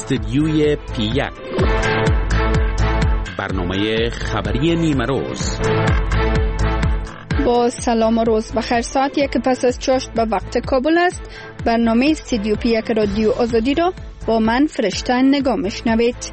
استدیوی پی1 برنامه خبری نیمه روز. با سلام و روز بخیر. ساعت 1 پس از چاشت به وقت کابل است. برنامه استدیو پی1 رادیو آزادی را با من فرشته نگاه میشنوید.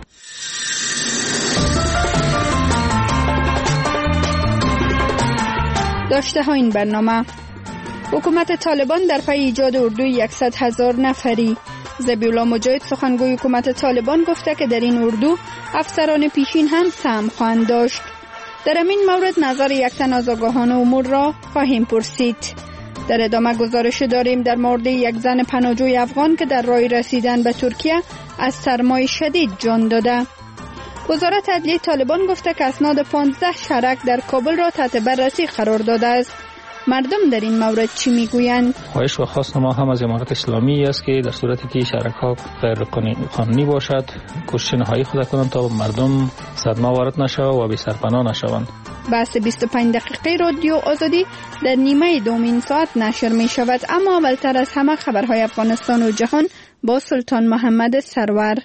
داشته ها این برنامه: حکومت طالبان در پی ایجاد اردوی 100,000 نفری. ذبیح‌الله مجاهد سخنگوی حکومت طالبان گفته که در این اردو افسران پیشین هم سهم خواهند داشت. در این مورد نظر یک تن از آگاهان امور را خواهیم پرسید. در ادامه گزارش داریم در مورد یک زن پناهجوی افغان که در راه رسیدن به ترکیه از سرمای شدید جان داده. وزارت عدلیه طالبان گفته که اسناد 15 شهرک در کابل را تحت بررسی قرار داده است. مردم در این مورد چی میگویند؟ خواهش و خواست ما هم از امارت اسلامی است که در صورتی که شرکا غیر قانونی باشد کوشش نهایی خود کنند تا مردم صدمه وارد نشوند و بی سرپناه نشوند. بحث 25 دقیقه رادیو آزادی در نیمه دومین ساعت نشر می شود، اما اولتر از همه خبرهای افغانستان و جهان با سلطان محمد سرور.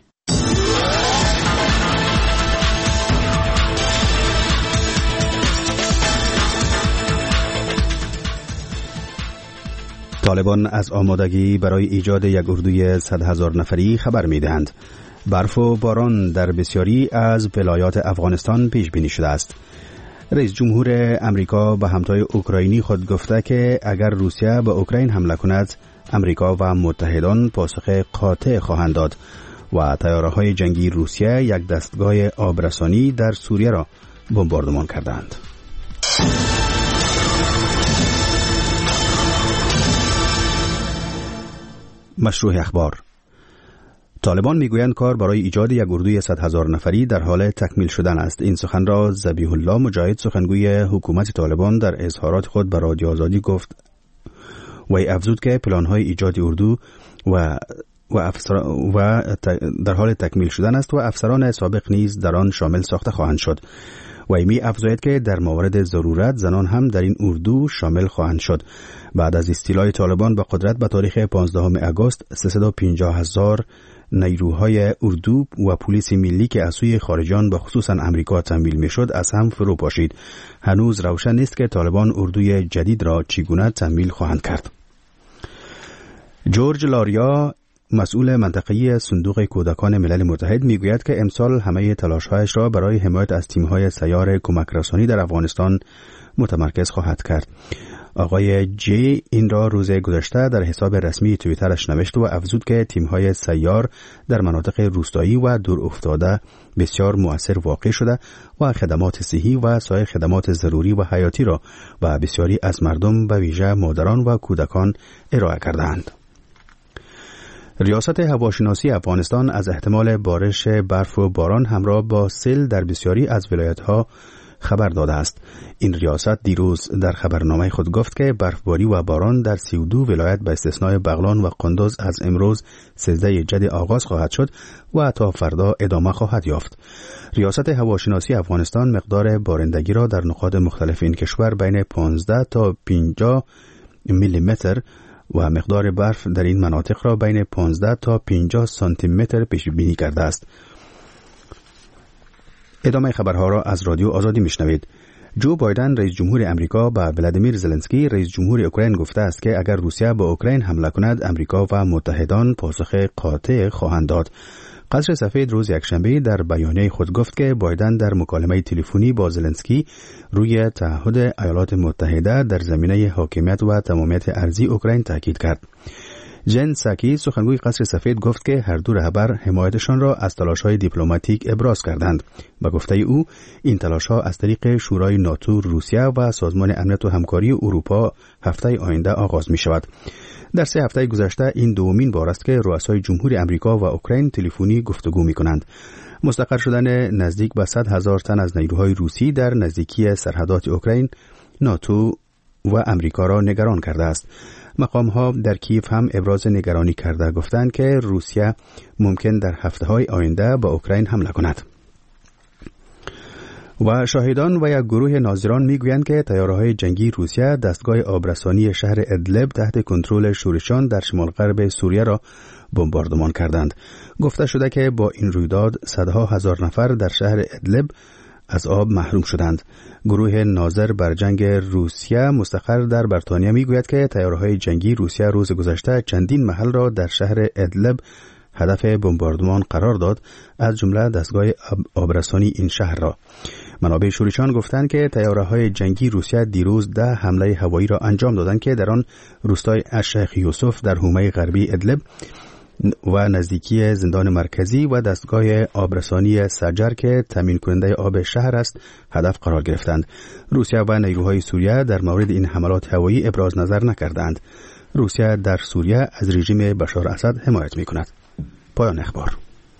طالبان از آمادگی برای ایجاد یک اردوی 100,000 نفری خبر می‌دهند. برف و باران در بسیاری از ولایات افغانستان پیش بینی شده است. رئیس جمهور امریکا به همتای اوکراینی خود گفته که اگر روسیه به اوکراین حمله کند، امریکا و متحدان پاسخ قاطع خواهند داد و طیاره‌های جنگی روسیه یک دستگاه آبرسانی در سوریه را بمباردمان کردند. مشروع اخبار: طالبان میگویند کار برای ایجاد یک اردوی 100,000 نفری در حال تکمیل شدن است. این سخن را ذبیح الله مجاهد سخنگوی حکومت طالبان در اظهارات خود به رادیو آزادی گفت. وی افزود که پلان‌های ایجاد اردو و در حال تکمیل شدن است و افسران سابق نیز در آن شامل ساخته خواهند شد. وی می افزاید که در موارد ضرورت زنان هم در این اردو شامل خواهند شد. بعد از استیلای طالبان به قدرت به تاریخ 15 آگوست 350,000 نیروهای اردو و پلیس ملی که از سوی خارجیان به خصوصا امریکا تمویل میشد از هم فرو پاشید. هنوز روشن نیست که طالبان اردوی جدید را چگونه تمویل خواهند کرد. جورج لاریا، مسئول منطقه‌ای صندوق کودکان ملل متحد، میگوید که امسال همه تلاش‌هایش را برای حمایت از تیم‌های سیار کمک رسانی در افغانستان متمرکز خواهد کرد. آقای جی این را روز گذشته در حساب رسمی توییترش نوشت و افزود که تیم‌های سیار در مناطق روستایی و دور افتاده بسیار مؤثر واقع شده و خدمات صحی و سایر خدمات ضروری و حیاتی را به بسیاری از مردم به ویژه مادران و کودکان ارائه کردند. ریاست هواشناسی افغانستان از احتمال بارش برف و باران همراه با سیل در بسیاری از ولایت‌ها خبر داده است. این ریاست دیروز در خبرنامه خود گفت که برفباری و باران در 32 ولایت به استثنای بغلان و قندوز از امروز 13 جدی آغاز خواهد شد و تا فردا ادامه خواهد یافت. ریاست هواشناسی افغانستان مقدار بارندگی را در نقاط مختلف این کشور بین 15 تا 50 میلیمتر و مقدار برف در این مناطق را بین 15 تا 50 سانتی متر پیش بینی کرده است. ادامه خبرها را از رادیو آزادی میشنوید. جو بایدن رئیس جمهور امریکا به ولادیمیر زلنسکی رئیس جمهور اوکراین گفته است که اگر روسیه به اوکراین حمله کند، امریکا و متحدان پاسخ قاطع خواهند داد. قصر سفید روز یکشنبه در بیانیه خود گفت که بایدن در مکالمه تلفنی با زلنسکی روی تعهد ایالات متحده در زمینه حاکمیت و تمامیت ارضی اوکراین تاکید کرد. جن ساکی سخنگوی قصر سفید گفت که هر دو رهبر حمایتشان را از تلاش‌های دیپلماتیک ابراز کردند. به گفته او این تلاش‌ها از طریق شورای ناتو، روسیه و سازمان امنیت و همکاری اروپا هفته آینده آغاز می‌شود. در 3 هفته گذشته این دومین بار است که رؤسای جمهور امریکا و اوکراین تلفنی گفتگو می‌کنند. مستقر شدن نزدیک به 100,000 تن از نیروهای روسی در نزدیکی سرحدات اوکراین، ناتو و امریکا را نگران کرده است. مقام‌ها در کیف هم ابراز نگرانی کرده گفتند که روسیه ممکن در هفته‌های آینده به اوکراین حمله کند. و شاهدان و یک گروه ناظران میگویند که تیاره‌های جنگی روسیه دستگاه آبرسانی شهر ادلب تحت کنترل شورشیان در شمال غرب سوریه را بمباردمان کردند. گفته شده که با این رویداد صدها هزار نفر در شهر ادلب از آب محروم شدند. گروه ناظر بر جنگ روسیه مستقر در بریتانیا میگوید که تیاره‌های جنگی روسیه روز گذشته چندین محل را در شهر ادلب هدف بمباردمان قرار داد، از جمله دستگاه آبرسانی این شهر را. منابع شورشیان گفتند که تیاره‌های جنگی روسیه دیروز 10 حمله هوایی را انجام دادند که در آن روستای الشیخ یوسف در حومه غربی ادلب و نزدیکی زندان مرکزی و دستگاه آبرسانی سجر که تامین کننده آب شهر است هدف قرار گرفتند. روسیه و نیروهای سوریه در مورد این حملات هوایی ابراز نظر نکردند. روسیه در سوریه از رژیم بشار اسد حمایت می‌کند. پایان اخبار.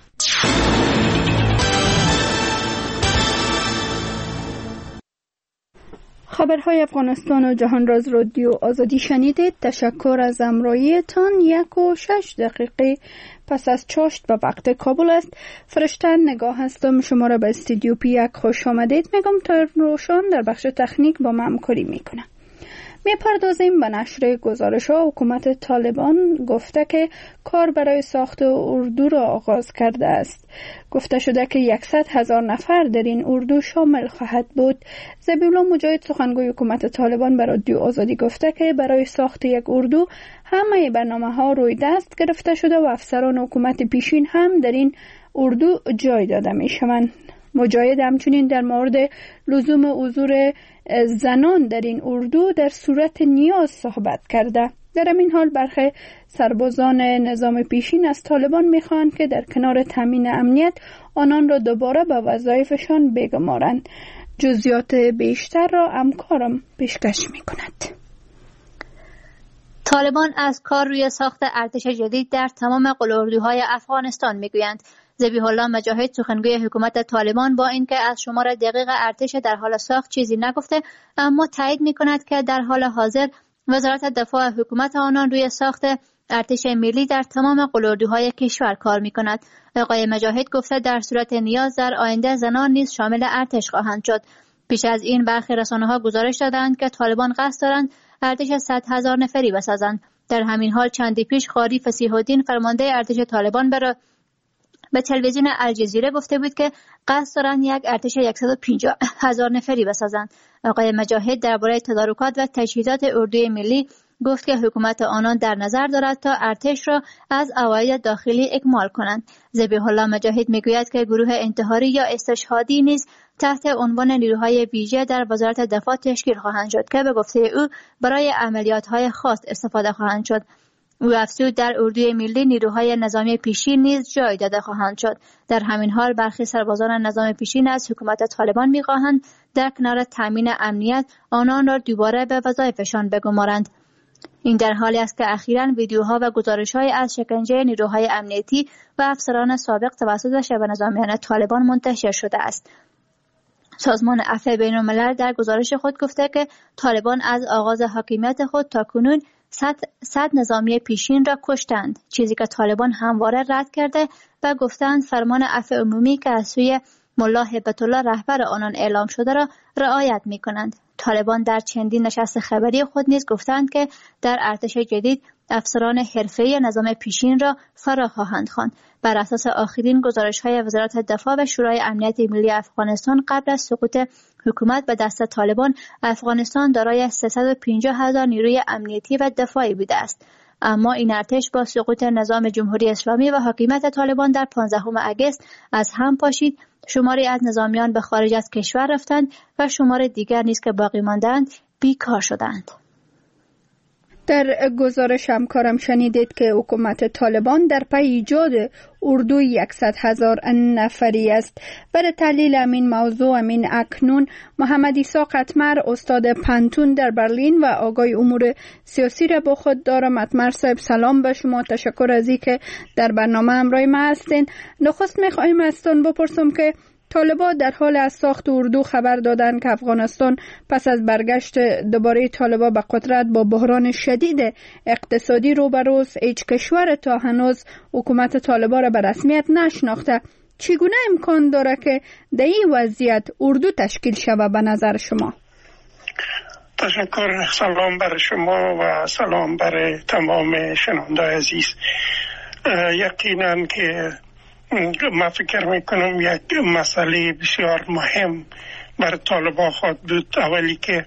خبرهای افغانستان و جهان را از رادیو آزادی شنیدید. تشکر از همراهیتان. 1:06 پس از چاشت به وقت کابل است. فرشته نگاه هستم. شما را به استودیو P1 خوش آمدید میگم. تا روشان در بخش تکنیک با ما همکاری میکنه. میپردازیم به نشر گزارش‌ها. حکومت طالبان گفته که کار برای ساخت اردو را آغاز کرده است. گفته شده که 100,000 نفر در این اردو شامل خواهد بود. ذبیحالله مجاهد سخنگوی حکومت طالبان به رادیو آزادی گفته که برای ساخت یک اردو همه برنامه‌ها روی دست گرفته شده و افسران حکومت پیشین هم در این اردو جای داده میشوند. مجاهد همچنین در مورد لزوم حضور زنان در این اردو در صورت نیاز صحبت کرده. در همین حال برخی سربازان نظام پیشین از طالبان میخواهند که در کنار تامین امنیت آنان را دوباره به وظایفشان بگمارند. جزئیات بیشتر را همکارم پیشکش میکند. طالبان از کار روی ساخت ارتش جدید در تمام قلعه‌اردوهای افغانستان میگویند. ذبیحالله مجاهد سخنگوی حکومت طالبان با اینکه از شمار دقیق ارتش در حال ساخت چیزی نگفته، اما تایید می‌کند که در حال حاضر وزارت دفاع حکومت آنان روی ساخت ارتش ملی در تمام قلعه‌اردوهای کشور کار می‌کند. آقای مجاهد گفته در صورت نیاز در آینده زنان نیز شامل ارتش خواهند شد. پیش از این برخی رسانه‌ها گزارش دادند که طالبان قصد دارند ارتش 100,000 نفری بسازند. در همین حال چندی پیش قاری فصیح‌الدین فرمانده ارتش طالبان به تلویزیون الجزیره گفته بود که قصد دارند یک ارتش 150,000 نفری بسازند. آقای مجاهد درباره تدارکات و تجهیزات اردوی ملی گفت که حکومت آنان در نظر دارد تا ارتش را از عواید داخلی اکمال کنند. ذبیحالله مجاهد میگوید که گروه انتحاری یا استشهادی نیز تحت عنوان نیروهای ویژه در وزارت دفاع تشکیل خواهند شد که به گفته او برای عملیات‌های خاص استفاده خواهند شد. او افزود در اردوی ملی نیروهای نظامی پیشین نیز جای داده خواهند شد. در همین حال برخی سربازان نظام پیشین از حکومت طالبان می‌خواهند در کنار تامین امنیت آنان را دوباره به وظایفشان بگمارند. این در حالی است که اخیراً ویدیوها و گزارش‌های از شکنجه نیروهای امنیتی و افسران سابق توسط شبه نظامیان طالبان منتشر شده است. سازمان عفو بین‌الملل در گزارش خود گفته که طالبان از آغاز حاکمیت خود تا کنون 100 نظامی پیشین را کشتند، چیزی که طالبان همواره رد کرده و گفتند فرمان عفو عمومی که از سوی ملا هیبت الله رهبر آنان اعلام شده را رعایت می‌کنند. طالبان در چندین نشست خبری خود نیز گفتند که در ارتش جدید افسران حرفه‌ای نظام پیشین را فرا خواهند خواند. بر اساس آخرین گزارش‌های وزارت دفاع و شورای امنیت ملی افغانستان قبل از سقوط حکومت به دست طالبان، افغانستان دارای 350,000 نیروی امنیتی و دفاعی بوده است. اما این ارتش با سقوط نظام جمهوری اسلامی و حاکمیت طالبان در 15 اگست از هم پاشید. شماری از نظامیان به خارج از کشور رفتند و شمار دیگر نیز که باقی ماندند بیکار شدند. در گزارش همکارم شنیدید که حکومت طالبان در پی ایجاد اردو 100,000 نفری است. برای تحلیل همین موضوع اکنون محمد عیسی قطمر استاد پنتون در برلین و آقای امور سیاسی را با خود دارم. قطمر صاحب سلام به شما، تشکر از اینکه در برنامه همراه ما هستین. نخست میخوایم ازتون بپرسم که طالبان در حال از ساخت اردو خبر دادند که افغانستان پس از برگشت دوباره طالبان به قدرت با بحران شدید اقتصادی روبروست. هیچ کشور تا هنوز حکومت طالبان را به رسمیت نشناخته. چگونه امکان داره که در این وضعیت اردو تشکیل شود به نظر شما؟ تشکر. سلام بر شما و سلام بر تمام شنونده عزیز. یقینا که من فکر میکنم یک مسئله بسیار مهم بر طالبان خواهد بود. اولی که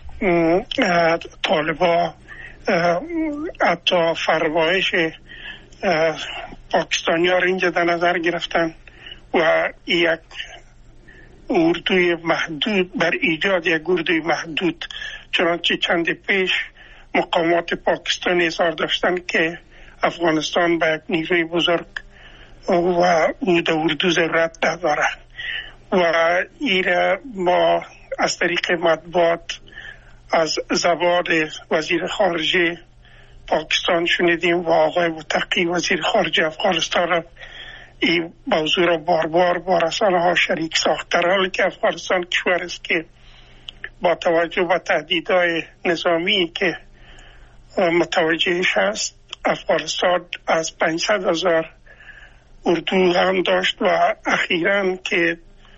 طالبان حتی فرمایش پاکستانی ها را اینجا در نظر گرفتن و یک اردوی محدود بر ایجاد یک اردوی محدود، چنانچه چند پیش مقامات پاکستانی اظهار داشتن که افغانستان به یک نیروی بزرگ و او در اردو ضرورت نداره و ایره ما از طریق مطبوعات از زبان وزیر خارجه پاکستان شنیدیم و آقای متقی وزیر خارجه افغانستان را این موضوع را بار بار با رسانه ها شریک ساخت، در حالی که افغانستان کشور است که با توجه به تهدیدهای نظامی که متوجهش هست، افغانستان از 500,000 اردو هم داشت و اخیراً که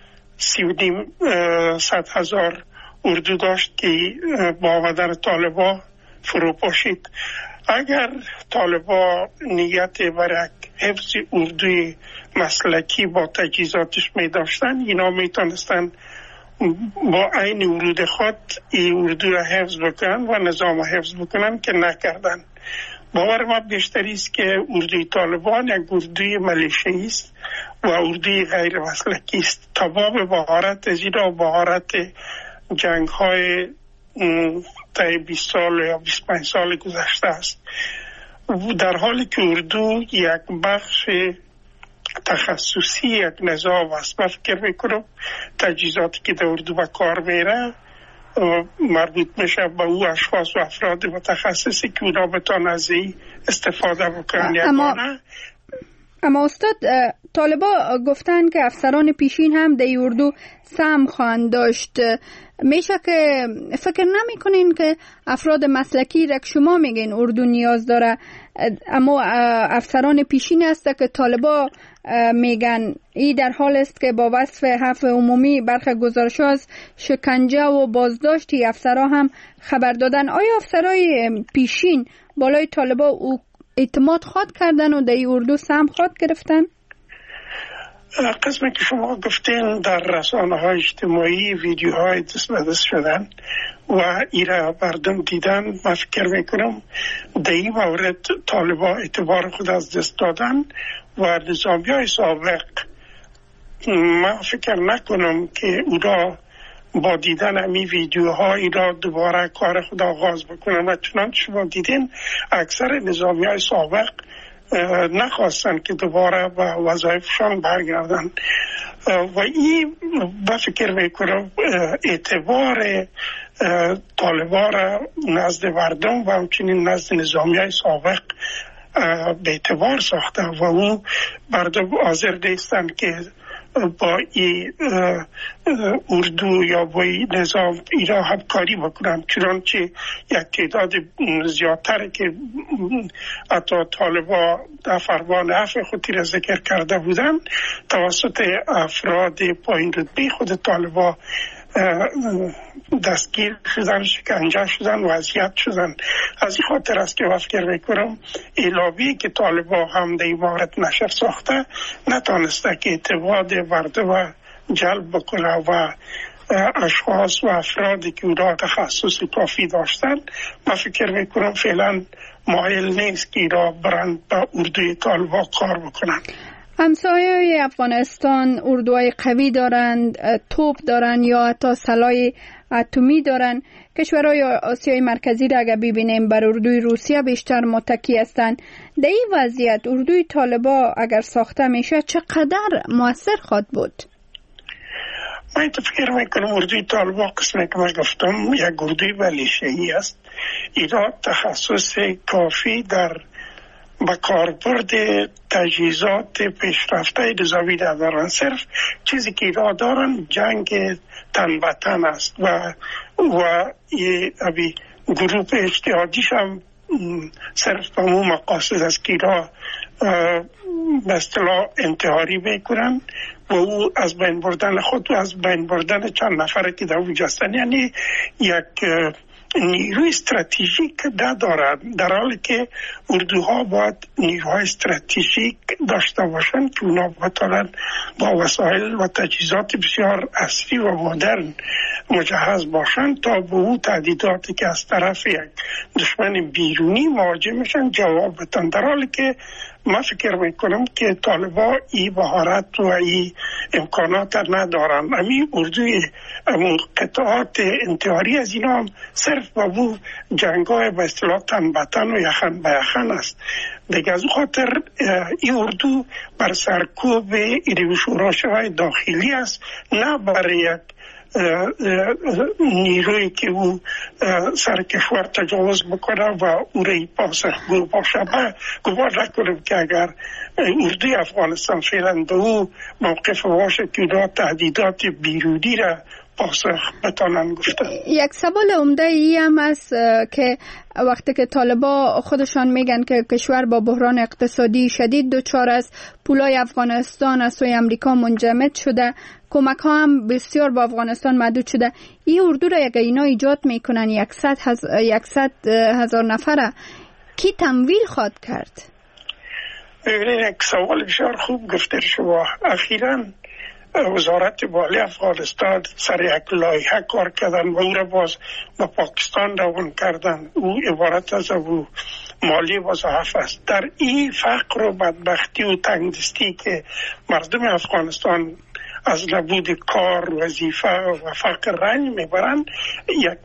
3,500,000 اردو داشت که با آمدن طالبان فرو پاشید. اگر طالبان نیت برای حفظ اردوی مسلکی با تجهیزاتش می داشتن، اینا می تونستن با عین ورود خود این اردو را حفظ بکنن و نظام حفظ بکنن که نکردن. باور ما بیشتری است که اردوی طالبان یک اردوی ملیشه‌ای است و اردوی غیر مسلکی است. تمام بهارت از اینا بهارت جنگ های تا 20 سال یا 25 سال گذشته است، در حالی که اردو یک بخش تخصصی یک نظام است. من فکر میکنم تجهیزاتی که در اردو به کار میره مربوط میشه به او اشخاص و افراد متخصصی که اونا بتان از این استفاده بکنن. اما استاد، طالبان گفتن که افسران پیشین هم در اردو سهم خواهند داشت. میشه که فکر نمی کنین که افراد مسلکی را که شما میگین اردو نیاز داره، اما افسران پیشین است که طالبان میگن این در حال است که با وصف عفو عمومی برخی گزارش از شکنجه و بازداشتی افسران هم خبر دادن. آیا افسرای پیشین بالای طالبان اعتماد خواد کردن و در اردو سهم خواد گرفتن؟ قسمی که شما گفتین در رسانه های اجتماعی ویدیوهای دست به دست شدن و ایره مردم دیدن، من فکر میکنم در این مورد طالبان اعتبار خود از دست دادن و نظامی های سابق من فکر نکنم که اونا با دیدن امی ویدیوهای را دوباره کار خود آغاز بکنن و چنانچه شما دیدین اکثر نظامی های سابق نخواستن که دوباره به وظایفشان برگردن و این به فکر میکنم اعتبار طالبان را نزد مردم و همچنین نزد نظامی های سابق به اعتبار ساخته و او مردم حاضر نیستن که با این اردو یا با این نظام ایران همکاری بکنن، چنانچه یک تعداد زیادتر که حتی طالبان در فرمان عفو خودی را ذکر کرده بودن توسط افراد پایین رتبه خود طالبان دستگیر شدن، شکنجه شدن و اذیت شدن. از این خاطر است که من فکر میکنم اعلامیه‌ای که طالبان هم در این مورد نشر ساخته نتانسته که اعتماد مردم جلب بکنه و اشخاص و افرادی که اونا تخصص کافی داشتن، من فکر میکنم فعلا مایل نیست که اینا برند به اردوی طالبان کار بکنن. همسایه افغانستان اردوهای قوی دارند، توپ دارند یا حتی سلاح اتمی دارند. کشورهای آسیای مرکزی را اگر ببینیم بر اردوی روسیه بیشتر متکی هستند. در این وضعیت اردوی طالبان اگر ساخته میشه چقدر مؤثر خواهد بود؟ من فکر میکنم اردوی طالبان قسمی که من گفتم یک اردوی ملیشه‌ای است. اینا تخصص کافی در با کاربرد تجهیزات پیشرفته نظامی ندارن. صرف چیزی که اینا دارن جنگ تن به تن است و یه گروه اجتهادیش هم صرف به مو مقاصد است که اینا به اصطلاح انتحاری میکنن و او از بین بردن خود و از بین بردن چند نفره که در اونجا هستن، یعنی یک نیروی استراتژیک ندارد، در حالی که اردوها باید نیروهای استراتژیک داشته باشند که اونا بتوانند با وسایل و تجهیزات بسیار عصری و مدرن مجهز باشند تا به او تهدیداتی که از طرف یک دشمن بیرونی مواجه میشن جواب بدن. در حالی که من فکر میکنم که طالبان این مهارت و این امکانات ندارن. همین اردوی قطعات انتحاری از اینا هم صرف با بو جنگای به اصطلاح تن به تن و یخن به یخن است. دیگه از خاطر این اردو بر سرکوب ایران شورای داخلی است، نه برای یک نیروی که او سر کشور تجاوز بکنه و او رای پاسخگو باشه. گمان نکنم که اگر اردوی افغانستان فعلا به او موقف باشه که اونا تهدیدات بیرونی را پاسخ بتانن گفتن. یک سوال عمده ای هم است که وقتی که طالبا خودشان میگن که کشور با بحران اقتصادی شدید دچار است، پولای افغانستان از سوی امریکا منجمد شده، کمک ها هم بسیار با افغانستان محدود شده، این اردو را اگه اینا ایجاد میکنن 100,000 نفره کی تمویل خواد کرد؟ یک سوال بسیار خوب گفته شما. اخیراً وزارت مالی افغانستان سر یک لایحه کار کردن و او را باز با پاکستان روان کردن. او عبارت از او مالی وظایف است. در این فقر و بدبختی و تنگدستی که مردم افغانستان از نبود کار، وظیفه و فقر رنج میبرند، یک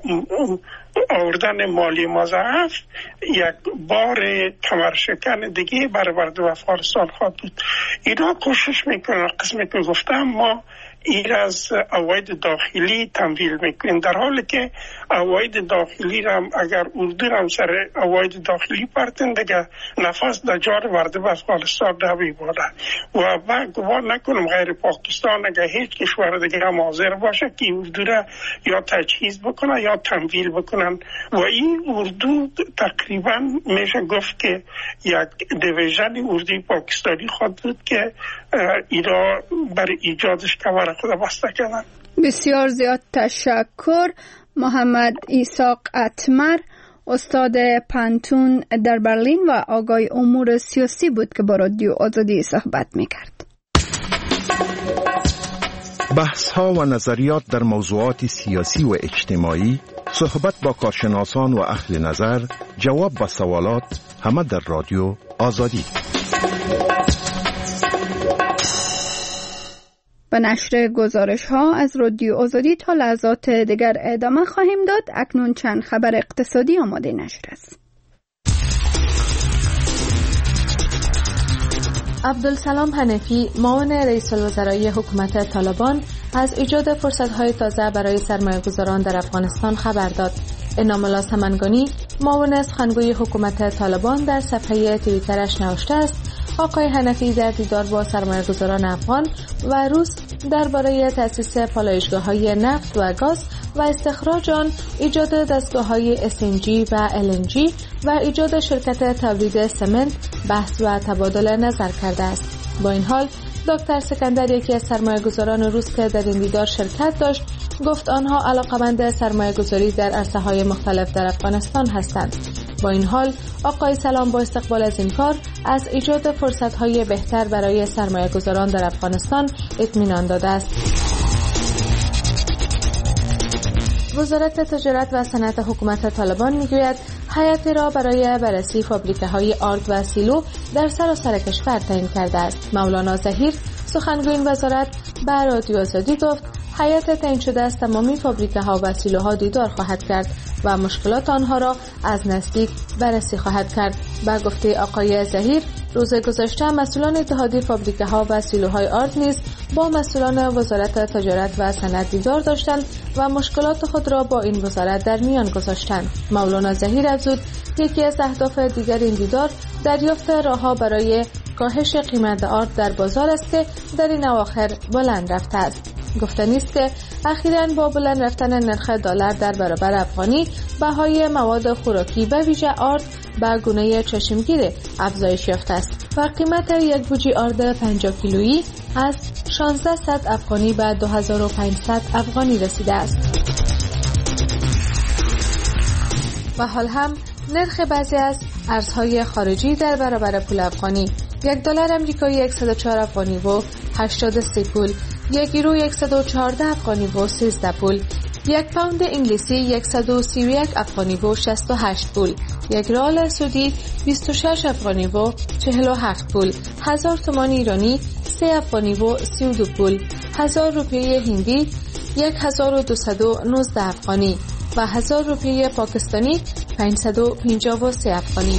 آوردن مالی مضاعف یک بار کمرشکن دیگه برای مردم افغانستان خواهد بود. اینا کوشش میکنن قسمی که گفتم ما این از عواید داخلی تمویل میکنیم، در حالی که عواید داخلی را اگر اردو را سر عواید داخلی پرتن دیگه نفس در جان مردم افغانستان نمیباره. و من گمان نکنم غیر پاکستان اگر هیچ کشور دیگه هم حاضر باشه که اردو را یا تجهیز بکنه یا تمویل بکنن. و این اردو تقریبا میشه گفت که یک دیویژن اردوی پاکستانی خود بود که اینا برای ایجادش کمر خود بسته کردن. بسیار زیاد تشکر. محمد ایساق اتمر، استاد پانتون در برلین و آگای امور سیاسی بود که با رادیو آزادی صحبت میکرد. بحث ها و نظریات در موضوعات سیاسی و اجتماعی، صحبت با کارشناسان و اهل نظر، جواب به سوالات، همه در رادیو آزادی. به نشر گزارش ها از رادیو آزادی تا لحظات دیگر ادامه خواهیم داد. اکنون چند خبر اقتصادی آماده نشر است. عبدالسلام حنفی، معاون رئیس الوزرای حکومت طالبان، از ایجاد فرصت‌های تازه برای سرمایه‌گذاران در افغانستان خبر داد. انعام الله سمنگانی، معاون سخنگوی حکومت طالبان، در صفحه توییترش نوشته است: آقای حنفی در دیدار با سرمایه‌گذاران افغان و روس درباره تأسیس پالایشگاه‌های نفت و گاز و استخراج آن، ایجاد دستگاه‌های SNG و LNG و ایجاد شرکت تولید سمنت بحث و تبادل نظر کرده است. با این حال دکتر سکندر، یکی از سرمایه‌گذاران روس که در این دیدار شرکت داشت، گفت آنها علاقه‌مند سرمایه‌گذاری در عرصه‌های مختلف در افغانستان هستند. با این حال آقای سلام با استقبال از این کار از ایجاد فرصت‌های بهتر برای سرمایه‌گذاران در افغانستان اطمینان داده است. وزارت تجارت و صنعت حکومت طالبان میگوید هیئتی را برای بررسی فابریکه‌های آرد و سیلو در سراسر کشور تعیین کرده است. مولانا ظهیر، سخنگوی این وزارت، به رادیو آزادی گفت هیئت تعیین شده از تمامی فابریکه‌ها و سیلوها دیدار خواهد کرد و مشکلات آنها را از نزدیک بررسی خواهد کرد. به گفته آقای ظهیر، روز گذشته مسئولان اتحادیه فابریکه‌ها و سیلوهای آرد نیز با مسئولان وزارت تجارت و صنعت دیدار داشتند و مشکلات خود را با این وزارت در میان گذاشتند. مولانا ظهیر افزود یکی از اهداف دیگر این دیدار دریافت راه‌ها برای کاهش قیمت آرد در بازار است که در این اواخر بلند رفته است. گفتنی است که اخیراً با بلند رفتن نرخ دلار در برابر افغانی، بهای مواد خوراکی به ویژه آرد به گونه چشمگیر افزایش یافته است و قیمت یک بوجی آرد 50 کیلویی از 1600 افغانی به 2500 افغانی رسیده است. و حال هم نرخ بعضی از ارزهای خارجی در برابر پول افغانی: $1 آمریکایی 104 افغانی و 83 پول، 1 یورو 114 افغانی و 13 پول، 1 پوند انگلیسی 131 افغانی و 68 پول، 1 ریال سعودی 26 افغانی و 47 پول، 1000 تومان ایرانی 3 افغانی و 32 پول، 1000 روپیه هندی 1219 افغانی و 1000 روپیه پاکستانی 553 افغانی.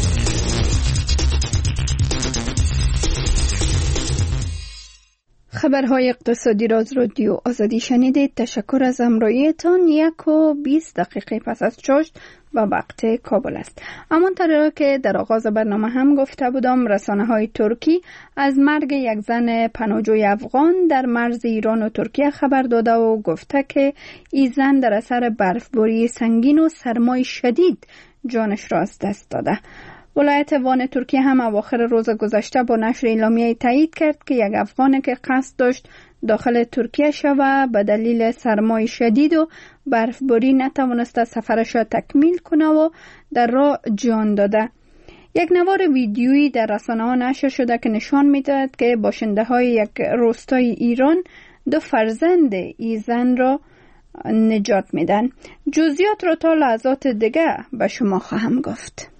خبرهای اقتصادی را از رادیو آزادی شنیدید. تشکر از همراهیتان. 1:20 پس از چاشت و وقت کابل است. همانطور که در آغاز برنامه هم گفته بودم، رسانه‌های ترکی از مرگ یک زن پناهجوی افغان در مرز ایران و ترکیه خبر داده و گفته که این زن در اثر برفباری سنگین و سرمای شدید جانش را از دست داده. ولایت وان ترکیه هم اواخر روز گذشته با نشر اعلامیه تایید کرد که یک افغان که قصد داشت داخل ترکیه شود به دلیل سرمای شدید و برفباری نتوانسته سفرش را تکمیل کنه و در راه جان داده. یک نوار ویدیویی در رسانه‌ها نشر شده که نشان می‌دهد که باشنده‌های یک روستای ایران 2 فرزند این زن را نجات میدن. جزئیات را تا لحظات دیگه به شما خواهم گفت.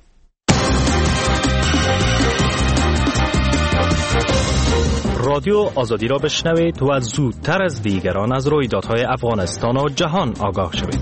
رادیو آزادی را بشنوید و زودتر از دیگران از رویدادهای افغانستان و جهان آگاه شوید.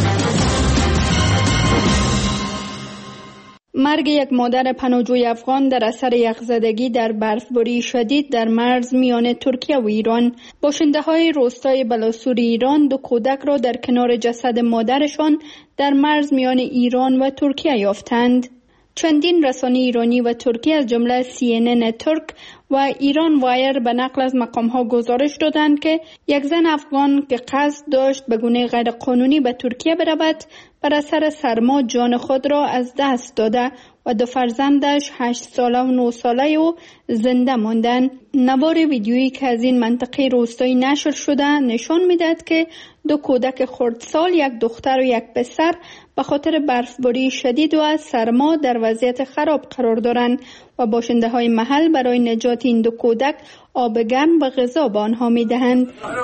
مرگ یک مادر پناهجوی افغان در اثر یخزدگی در برفباری شدید در مرز میان ترکیه و ایران. باشنده‌های روستای بلاسور ایران 2 کودک را در کنار جسد مادرشان در مرز میان ایران و ترکیه یافتند. چندین رسانه ایرانی و ترکی از جمله CNN ترک و ایران وایر به نقل از مقام‌ها گزارش دادند که یک زن افغان که قصد داشت به گونه غیرقانونی به ترکیه برود بر اثر سرما جان خود را از دست داده و 2 فرزندش 8 ساله و 9 ساله و زنده ماندند. نوار ویدیویی که از این منطقه روستایی نشر شده نشان می‌دهد که 2 کودک خردسال، 1 دختر و 1 پسر به خاطر برفباری شدید و از سرما در وضعیت خراب قرار دارند و باشنده‌های محل برای نجات این 2 کودک آب گرم و غذا به آنها می‌دهند.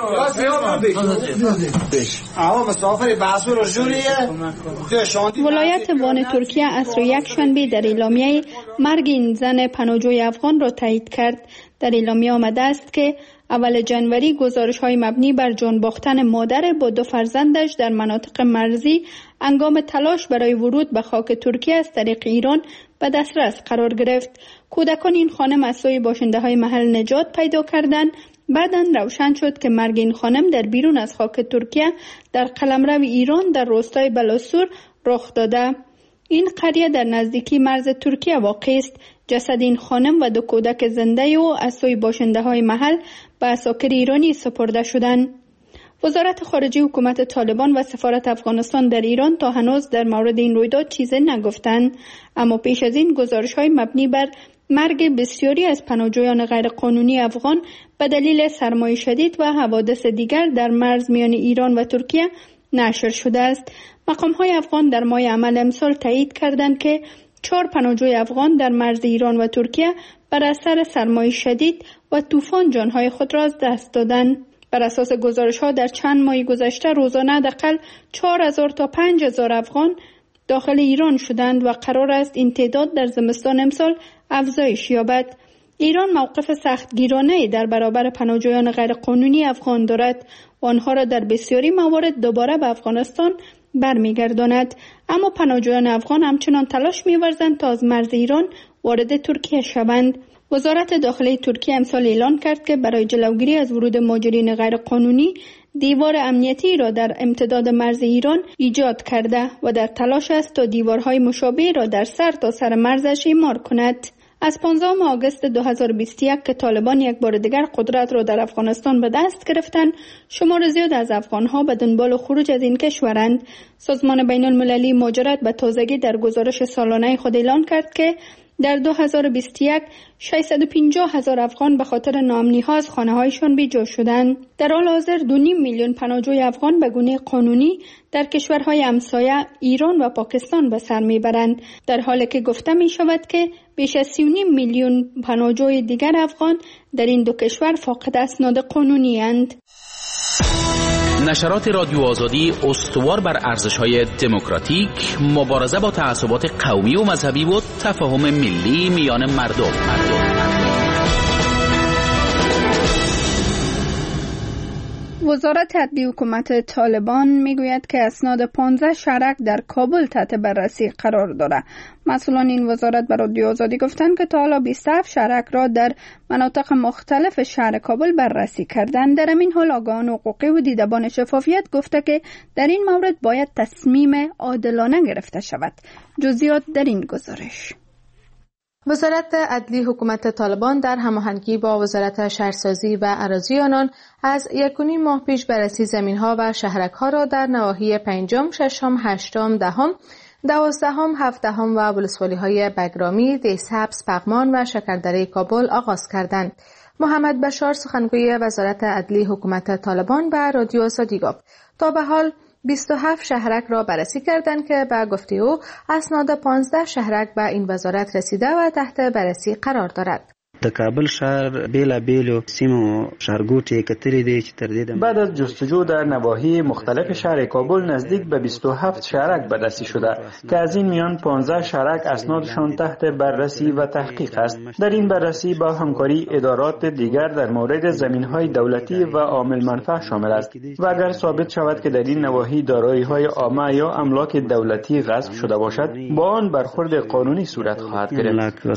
ولایت وان ترکیه عصر یکشنبه در اعلامیه مرگ این زن پناهجوی افغان را تایید کرد. در اعلامیه آمده است که اول جنوری گزارش‌های مبنی بر جان باختن مادر با 2 فرزندش در مناطق مرزی هنگام تلاش برای ورود به خاک ترکیه از طریق ایران به دسترس قرار گرفت. کودکان این خانم از سوی باشنده‌های محل نجات پیدا کردند. بعداً روشن شد که مرگ این خانم در بیرون از خاک ترکیه در قلمرو ایران در روستای بلاسور رخ داده. این قریه در نزدیکی مرز ترکیه واقع است. جسد این خانم و 2 کودک زنده و از سوی باشنده‌های محل به عساکر ایرانی سپرده شدند. وزارت خارجه حکومت طالبان و سفارت افغانستان در ایران تا هنوز در مورد این رویداد چیزی نگفتند، اما پیش از این گزارش‌های مبنی بر مرگ بسیاری از پناهجویان غیرقانونی افغان به دلیل سرمای شدید و حوادث دیگر در مرز میان ایران و ترکیه نشر شده است. مقام‌های افغان در ماه عمل امسال تایید کردند که 4 پناهجوی افغان در مرز ایران و ترکیه بر اثر سرمای شدید و طوفان جانهای خود را از دست دادند. بر اساس گزارش‌ها در چند ماه گذشته روزانه حداقل 4000 تا 5000 افغان داخل ایران شدند و قرار است این تعداد در زمستان امسال افزایش یابد. ایران موقف سختگیرانه‌ای در برابر پناهجویان غیرقانونی افغان دارد و آنها را در بسیاری موارد دوباره به افغانستان برمیگرداند، اما پناهجویان افغان همچنان تلاش می‌ورزند تا از مرز ایران وارد ترکیه شوند. وزارت داخلی ترکیه امسال اعلان کرد که برای جلوگیری از ورود مهاجرین غیرقانونی دیوار امنیتی را در امتداد مرز ایران ایجاد کرده و در تلاش است تا دیوارهای مشابه را در سر تا سر مرزش اعمار کند. از 15 آگوست 2021 که طالبان یک بار دیگر قدرت را در افغانستان به دست گرفتند، شمار زیاد از افغانها به دنبال خروج از این کشورند. سازمان بین المللی مهاجرت به تازگی در گزارش سالانه خود اعلان کرد که در 2021 650,000 افغان به خاطر ناامنی‌ها از خانه‌هایشان بی‌جا شدند. در حال حاضر 2.5 میلیون پناهجوی افغان به گونه قانونی در کشورهای همسایه ایران و پاکستان به سر میبرند، در حالی که گفته می شود که بیش از 3.5 میلیون پناهجوی دیگر افغان در این دو کشور فاقد اسناد قانونی اند. نشرات رادیو آزادی استوار بر ارزش‌های دموکراتیک، مبارزه با تعصبات قومی و مذهبی و تفاهم ملی میان مردم. وزارت عدلی حکومت طالبان میگوید که اسناد 15 شهرک در کابل تحت بررسی قرار دارد. مسئولان این وزارت به رادیو آزادی گفتند که تا حالا 27 شهرک را در مناطق مختلف شهر کابل بررسی کردند. در این حال آگاهان حقوقی و دیدبان شفافیت گفته که در این مورد باید تصمیم عادلانه گرفته شود. جزئیات در این گزارش. وزارت عدلی حکومت طالبان در هماهنگی با وزارت شهرسازی و اراضی آنان از 1.5 ماه پیش بررسی زمین‌ها و شهرک‌ها را در نواحی 5، 6، 8، 10، 12، 17 و ولسوالی‌های بگرامی، دهسبز، پغمان و شکردره کابل آغاز کردند. محمد بشار سخنگوی وزارت عدلی حکومت طالبان به رادیو آزادی گفت تا به حال 27 شهرک را بررسی کردند که به گفته او اسناد 15 شهرک به این وزارت رسیده و تحت بررسی قرار دارد. د کابل شهر بیلابیلو سیمو شهرګوټي کتري دي چې تر دې بعد از جستجو در نواحی مختلف شهر کابل نزدیک به 27 شهرک بررسی شده که از این میان 15 شهرک اسنادشان تحت بررسی و تحقیق است. در این بررسی با همکاری ادارات دیگر در مورد زمین‌های دولتی و عامل منفعه شامل است و اگر ثابت شود که در این نواحی دارایی‌های عامه یا املاک دولتی غصب شده باشد با آن برخورد قانونی صورت خواهد گرفت.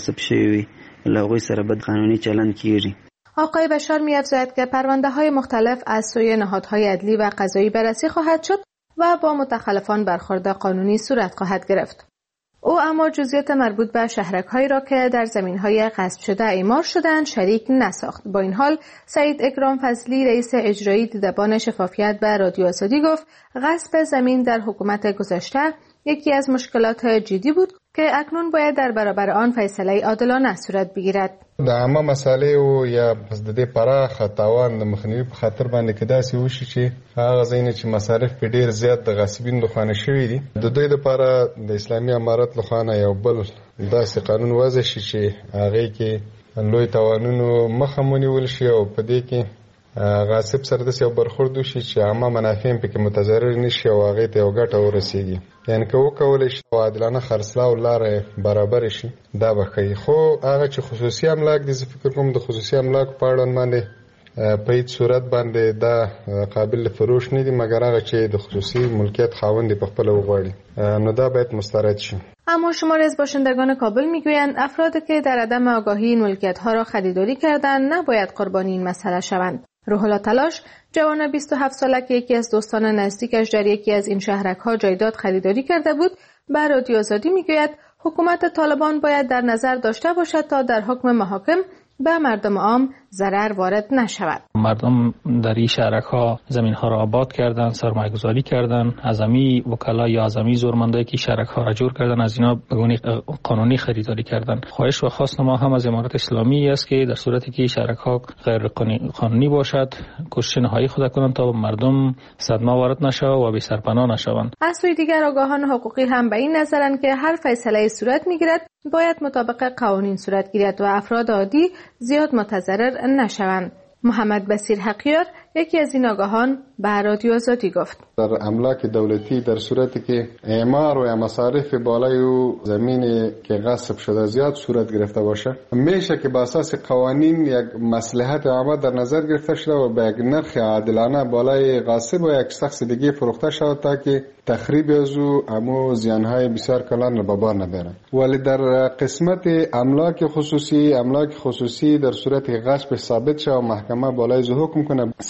لغوی سره بد قانونی چلند کیږي. آقای بشار می‌افزاید که پرونده‌های مختلف از سوی نهادهای عدلی و قضایی بررسی خواهد شد و با متخلفان برخورد قانونی صورت خواهد گرفت. او اما جزئیات مربوط به شهرک‌هایی را که در زمین‌های غصب شده اعمار شدند شریک نساخت. با این حال سعید اکرام فضلی رئیس اجرایی دیدبان شفافیت به رادیو آزادی گفت غصب زمین در حکومت گذشته یکی از مشکلات جدی بود که اکنون باید در برابر آن فیصله عادلانه صورت بگیرد. د عامه مسالې او یا پس د دې پراخه تاوان د مخنیوي په خاطر باندې کې داسې وشي چې هغه ځایونه چې مصارف په ډیر زیات د غاصبینو لخوا شوي دي د دوی لپاره د اسلامي امارت لخوا یو بل داسې قانون وضع شي چې هغه کې لوی تاوانونو مخه ونیول شي او په دې کې غاصب سره د یو برخورد وشي چې عامه منافع په کې متضرر نشي او هغه ته یو ګټه ورسیږي. یعنی که وکولای شي عادلانه خرڅلاو لار برابر شي دا به کوي. خو هغه چې خصوصي املاک دي فکر کوم د خصوصي املاک په اړه باندې په هیڅ صورت باندې دا قابل فروش نه دي مګر هغه چې د خصوصي ملکیت خاوند په خپل وغواړي نو دا باید مسترد شي. اما شماری از باشندگان کابل میگویند افرادی که در عدم آگاهی این ملکیت‌ها را خریداری کردند نباید قربانی این مسئله شوند. روح الله تلاش جوان 27 ساله که یکی از دوستان نزدیکش در یکی از این شهرک‌ها جایداد خریداری کرده بود به رادیو آزادی میگوید حکومت طالبان باید در نظر داشته باشد تا در حکم محاکم به مردم عام ضرر وارد نشود. مردم در این شهرک‌ها زمین‌ها را آباد کردند، سرمایه‌گذاری کردند، اعظمی وکلا یا اعظمی زورمندایی که شهرک‌ها را جور کردند از اینا به گونه قانونی خریداری کردند. خواهش و خواست ما هم از امارت اسلامی است که در صورتی که شهرک‌ها غیر قانونی باشد کوشش نهایی خود کنند تا مردم صدمه وارد نشود و بی سرپناه نشوند. از سوی دیگر آگاهان حقوقی هم به این نظرند که هر فیصله صورت می‌گیرد باید مطابق قوانین صورت گیرد و افراد عادی زیاد متضرر نشوند. محمد بصیر حقیار یکی از این آگاهان به رادیو آزادی گفت در املاک دولتی در صورتی که اعمار و مصارف بالای و زمین که غصب شده زیاد صورت گرفته باشه همیشه که به اساس قوانین یک مصلحت عامه در نظر گرفته شده و به یک نرخ عادلانه بالای غاصب و یک شخص دیگه فروخته شود تا که تخریب از او امو زیانهای بسیار کلان را به بار نبرند. ولی در قسمت املاک خصوصی در صورت غصب ثابت شود و محکمه بالای حکم کنه 100%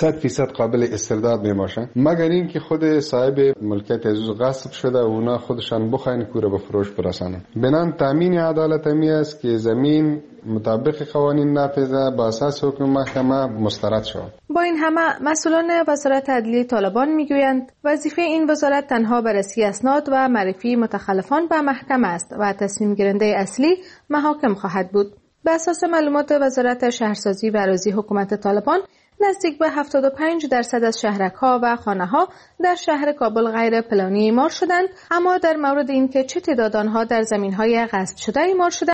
100% قابل استرداد میباشن، مگر اینکه خود صاحب ملکیت از غصب شده و اونا خودشان بخواین کوره به فروش برسانن. بنان تامین عدالت می است که زمین مطابق قوانین نافذه با اساس حکم محکمه مسترد شود. با این همه مسئولان وزارت عدلیه طالبان میگویند وظیفه این وزارت تنها بررسی اسناد و معرفی متخلفان به محکمه است و تصمیم گیرنده اصلی محاکم خواهد بود. به اساس معلومات وزارت شهرسازی و اراضی حکومت طالبان، نزدیک به 75% از شهرک‌ها و خانه‌ها در شهر کابل غیر پلانی اعمار شدند، اما در مورد اینکه چه تعداد آنها در زمین‌های غصب شده اعمار شدند